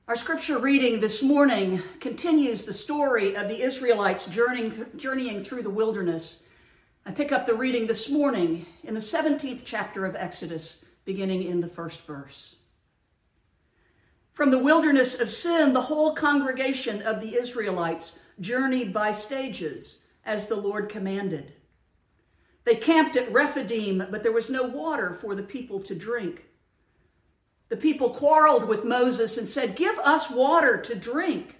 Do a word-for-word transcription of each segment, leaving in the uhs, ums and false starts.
Our scripture reading this morning continues the story of the Israelites journeying, journeying through the wilderness. I pick up the reading this morning in the seventeenth chapter of Exodus, beginning in the first verse. From the wilderness of Sin, the whole congregation of the Israelites journeyed by stages, as the Lord commanded. They camped at Rephidim, but there was no water for the people to drink. The people quarreled with Moses and said, "Give us water to drink."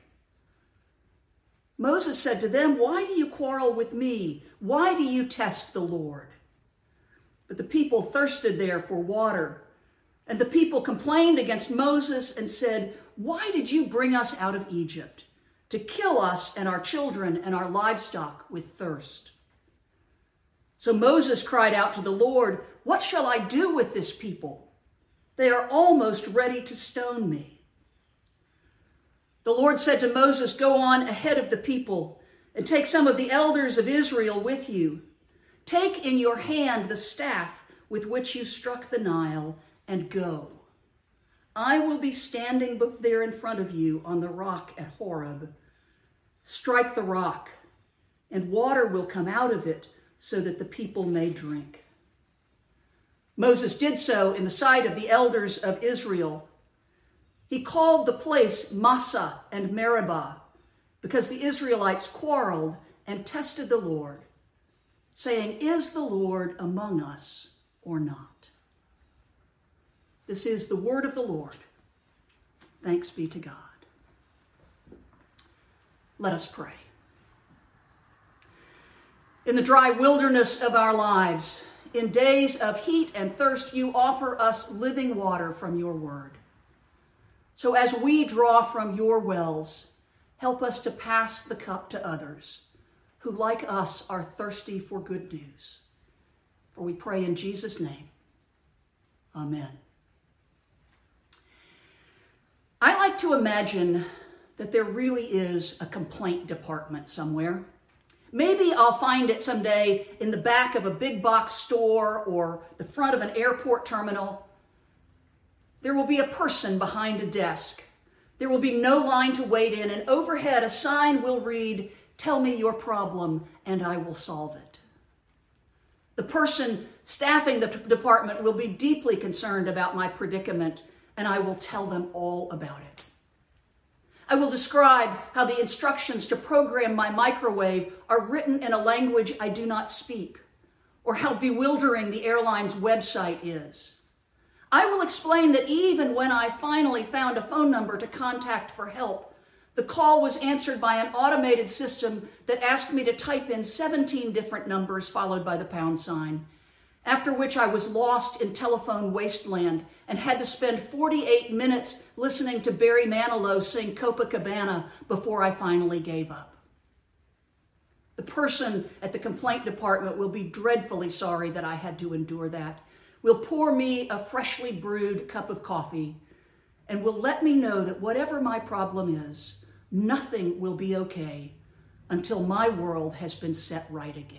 Moses said to them, "Why do you quarrel with me? Why do you test the Lord?" But the people thirsted there for water. And the people complained against Moses and said, "Why did you bring us out of Egypt? To kill us and our children and our livestock with thirst." So Moses cried out to the Lord, "What shall I do with this people? They are almost ready to stone me." The Lord said to Moses, "Go on ahead of the people and take some of the elders of Israel with you. Take in your hand the staff with which you struck the Nile and go. I will be standing there in front of you on the rock at Horeb. Strike the rock, and water will come out of it so that the people may drink." Moses did so in the sight of the elders of Israel. He called the place Massah and Meribah because the Israelites quarreled and tested the Lord, saying, "Is the Lord among us or not?" This is the word of the Lord. Thanks be to God. Let us pray. In the dry wilderness of our lives, in days of heat and thirst, you offer us living water from your word. So as we draw from your wells, help us to pass the cup to others who, like us, are thirsty for good news. For we pray in Jesus' name. Amen. I like to imagine that there really is a complaint department somewhere. Maybe I'll find it someday in the back of a big box store or the front of an airport terminal. There will be a person behind a desk. There will be no line to wait in, and overhead a sign will read, "Tell me your problem and I will solve it." The person staffing the department will be deeply concerned about my predicament, and I will tell them all about it. I will describe how the instructions to program my microwave are written in a language I do not speak, or how bewildering the airline's website is. I will explain that even when I finally found a phone number to contact for help, the call was answered by an automated system that asked me to type in seventeen different numbers followed by the pound sign, after which I was lost in telephone wasteland and had to spend forty-eight minutes listening to Barry Manilow sing Copacabana before I finally gave up. The person at the complaint department will be dreadfully sorry that I had to endure that, will pour me a freshly brewed cup of coffee, and will let me know that whatever my problem is, nothing will be okay until my world has been set right again.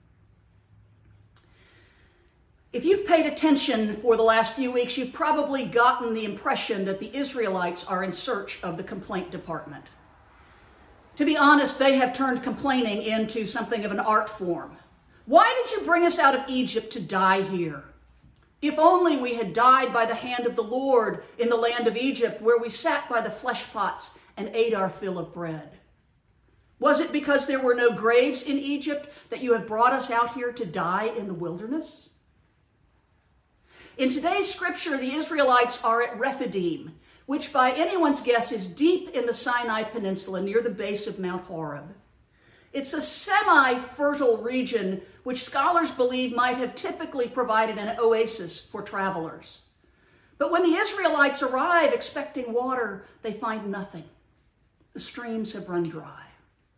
If you've paid attention for the last few weeks, you've probably gotten the impression that the Israelites are in search of the complaint department. To be honest, they have turned complaining into something of an art form. "Why did you bring us out of Egypt to die here? If only we had died by the hand of the Lord in the land of Egypt, where we sat by the flesh pots and ate our fill of bread. Was it because there were no graves in Egypt that you have brought us out here to die in the wilderness?" In today's scripture, the Israelites are at Rephidim, which by anyone's guess is deep in the Sinai Peninsula near the base of Mount Horeb. It's a semi-fertile region which scholars believe might have typically provided an oasis for travelers. But when the Israelites arrive expecting water, they find nothing. The streams have run dry.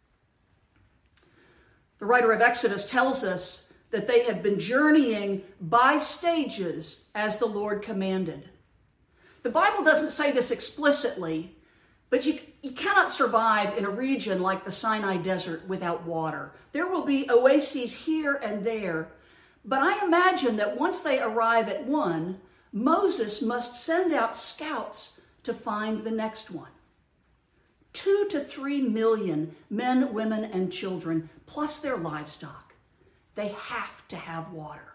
The writer of Exodus tells us that they have been journeying by stages as the Lord commanded. The Bible doesn't say this explicitly, but you, you cannot survive in a region like the Sinai Desert without water. There will be oases here and there, but I imagine that once they arrive at one, Moses must send out scouts to find the next one. Two to three million men, women, and children, plus their livestock. They have to have water.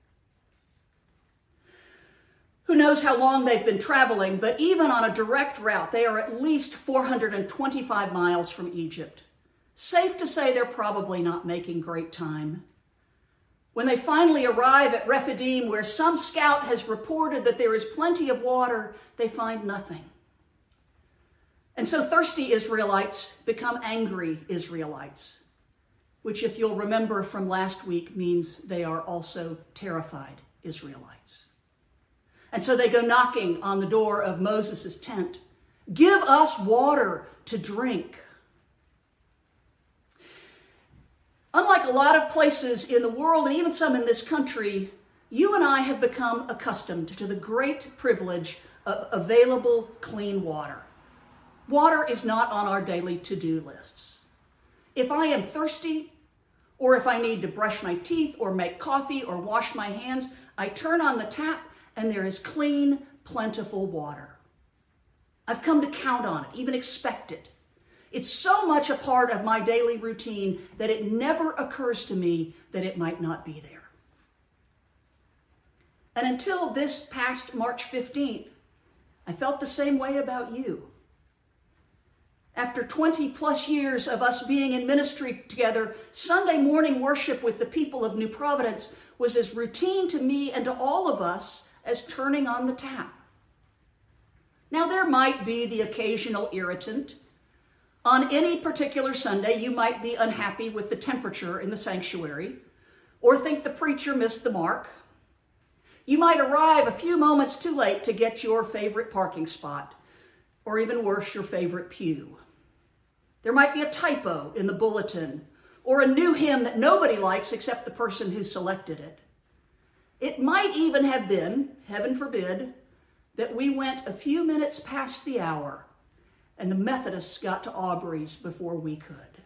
Who knows how long they've been traveling, but even on a direct route, they are at least four hundred twenty-five miles from Egypt. Safe to say they're probably not making great time. When they finally arrive at Rephidim, where some scout has reported that there is plenty of water, they find nothing. And so thirsty Israelites become angry Israelites, which, if you'll remember from last week, means they are also terrified Israelites. And so they go knocking on the door of Moses' tent. Give us water to drink. Unlike a lot of places in the world, and even some in this country, you and I have become accustomed to the great privilege of available clean water. Water is not on our daily to-do lists. If I am thirsty, or if I need to brush my teeth or make coffee or wash my hands, I turn on the tap and there is clean, plentiful water. I've come to count on it, even expect it. It's so much a part of my daily routine that it never occurs to me that it might not be there. And until this past March fifteenth, I felt the same way about you. After twenty plus years of us being in ministry together, Sunday morning worship with the people of New Providence was as routine to me and to all of us as turning on the tap. Now, there might be the occasional irritant. On any particular Sunday, you might be unhappy with the temperature in the sanctuary or think the preacher missed the mark. You might arrive a few moments too late to get your favorite parking spot, or even worse, your favorite pew. There might be a typo in the bulletin or a new hymn that nobody likes except the person who selected it. It might even have been, heaven forbid, that we went a few minutes past the hour and the Methodists got to Aubrey's before we could.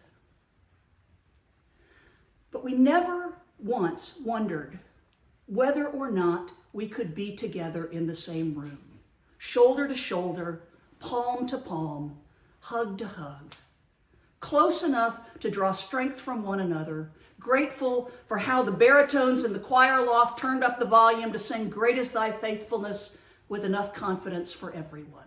But we never once wondered whether or not we could be together in the same room, shoulder to shoulder, palm to palm, hug to hug, close enough to draw strength from one another, grateful for how the baritones in the choir loft turned up the volume to sing "Great is Thy Faithfulness" with enough confidence for everyone.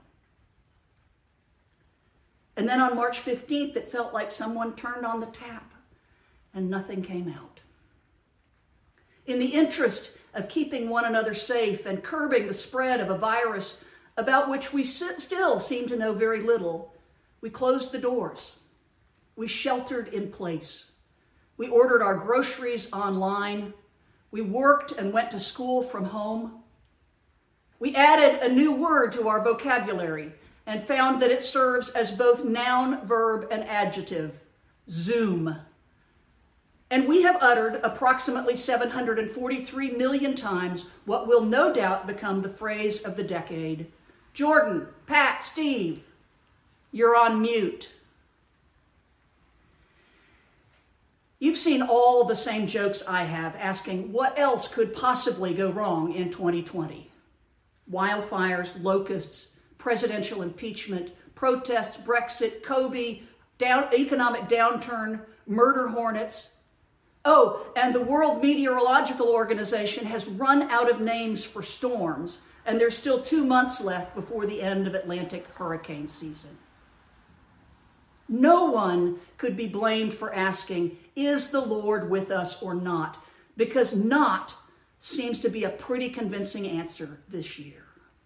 And then on March fifteenth, it felt like someone turned on the tap and nothing came out. In the interest of keeping one another safe and curbing the spread of a virus about which we still seem to know very little, we closed the doors. We sheltered in place. We ordered our groceries online. We worked and went to school from home. We added a new word to our vocabulary and found that it serves as both noun, verb, and adjective: Zoom. And we have uttered approximately seven hundred forty-three million times what will no doubt become the phrase of the decade: Jordan, Pat, Steve, you're on mute. You've seen all the same jokes I have, asking what else could possibly go wrong in twenty twenty. Wildfires, locusts, presidential impeachment, protests, Brexit, Kobe, down, economic downturn, murder hornets. Oh, and the World Meteorological Organization has run out of names for storms, and there's still two months left before the end of Atlantic hurricane season. No one could be blamed for asking, is the Lord with us or not? Because not seems to be a pretty convincing answer this year.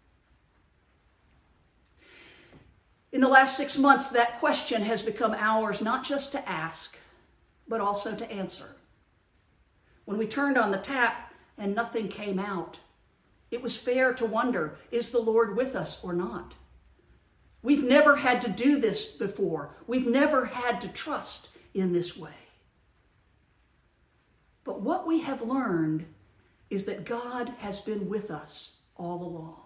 In the last six months, that question has become ours not just to ask, but also to answer. When we turned on the tap and nothing came out, it was fair to wonder, is the Lord with us or not? We've never had to do this before. We've never had to trust in this way. But what we have learned is that God has been with us all along.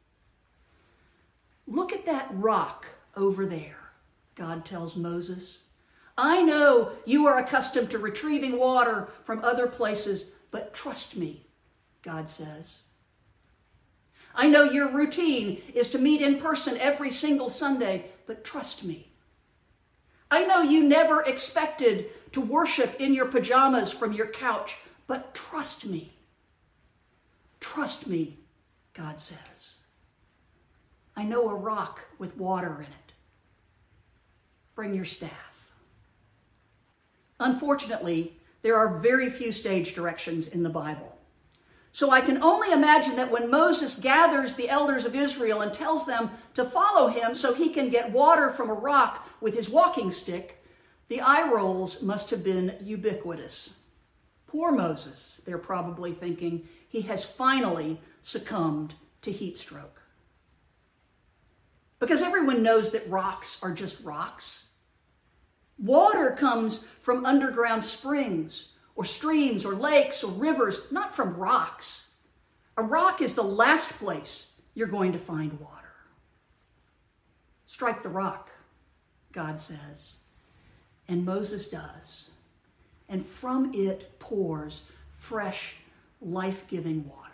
Look at that rock over there, God tells Moses. I know you are accustomed to retrieving water from other places, but trust me, God says. I know your routine is to meet in person every single Sunday, but trust me. I know you never expected to worship in your pajamas from your couch, but trust me. Trust me, God says. I know a rock with water in it. Bring your staff. Unfortunately, there are very few stage directions in the Bible. So I can only imagine that when Moses gathers the elders of Israel and tells them to follow him so he can get water from a rock with his walking stick, the eye rolls must have been ubiquitous. Poor Moses, they're probably thinking, he has finally succumbed to heat stroke. Because everyone knows that rocks are just rocks. Water comes from underground springs or streams or lakes or rivers, not from rocks. A rock is the last place you're going to find water. Strike the rock, God says. And Moses does. And from it pours fresh, life-giving water.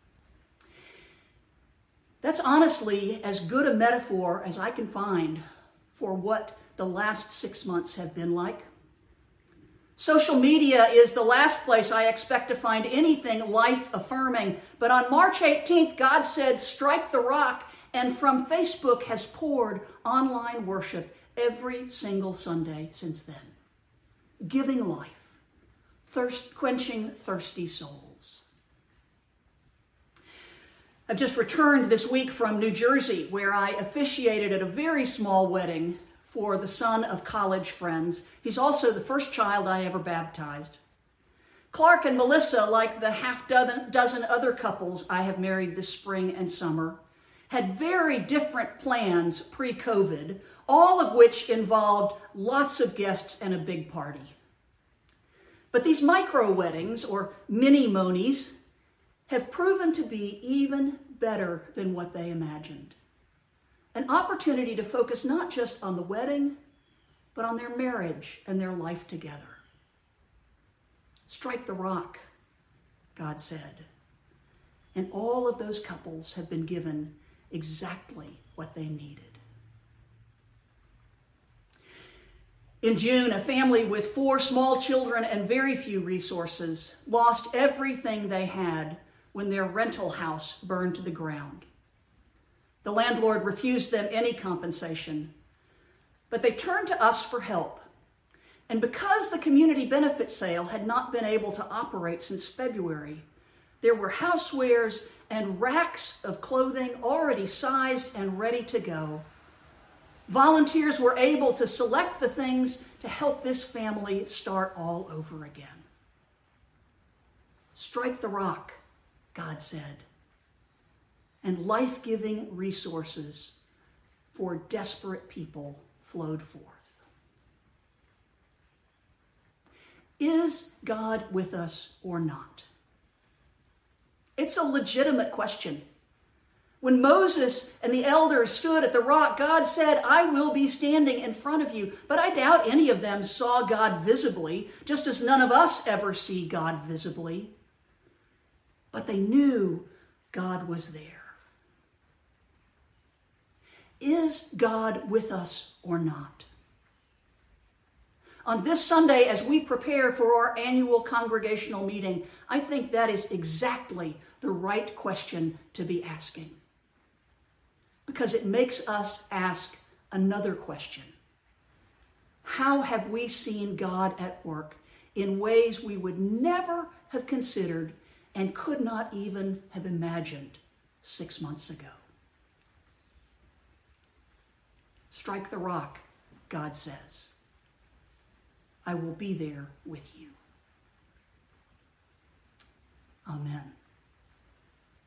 That's honestly as good a metaphor as I can find for what the last six months have been like. Social media is the last place I expect to find anything life-affirming. But on March eighteenth, God said, strike the rock, and from Facebook has poured online worship every single Sunday since then. Giving life, thirst, quenching thirsty souls. I've just returned this week from New Jersey, where I officiated at a very small wedding for the son of college friends. He's also the first child I ever baptized. Clark and Melissa, like the half dozen, dozen other couples I have married this spring and summer, had very different plans pre-COVID, all of which involved lots of guests and a big party. But these micro weddings, or mini monies, have proven to be even better than what they imagined. An opportunity to focus not just on the wedding, but on their marriage and their life together. Strike the rock, God said. And all of those couples have been given exactly what they needed. In June, a family with four small children and very few resources lost everything they had when their rental house burned to the ground. The landlord refused them any compensation, but they turned to us for help. And because the community benefit sale had not been able to operate since February, there were housewares and racks of clothing already sized and ready to go. Volunteers were able to select the things to help this family start all over again. Strike the rock, God said. And life-giving resources for desperate people flowed forth. Is God with us or not? It's a legitimate question. When Moses and the elders stood at the rock, God said, I will be standing in front of you. But I doubt any of them saw God visibly, just as none of us ever see God visibly. But they knew God was there. Is God with us or not? On this Sunday, as we prepare for our annual congregational meeting, I think that is exactly the right question to be asking. Because it makes us ask another question. How have we seen God at work in ways we would never have considered and could not even have imagined six months ago? Strike the rock, God says. I will be there with you. Amen.